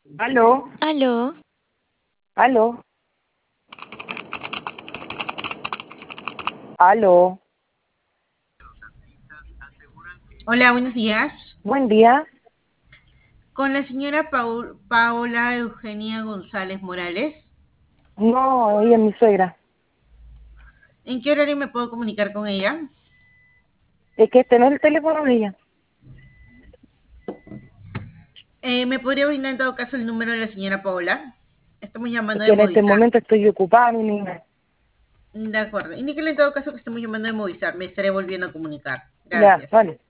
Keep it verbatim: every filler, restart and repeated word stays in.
Aló, Aló, aló, aló. Hola, buenos días. Buen día. Con la señora Paul- Paola Eugenia González Morales. No, ella es mi suegra. ¿En qué horario me puedo comunicar con ella? Es que este no es el teléfono de ella. Eh, ¿me podría brindar en todo caso el número de la señora Paola? Estamos Es llamando que de en este Movistar. momento estoy ocupada, mi niña. De acuerdo. Indíquele en todo caso que estamos llamando de Movistar. Me estaré volviendo a comunicar. Ya, Gracias. vale.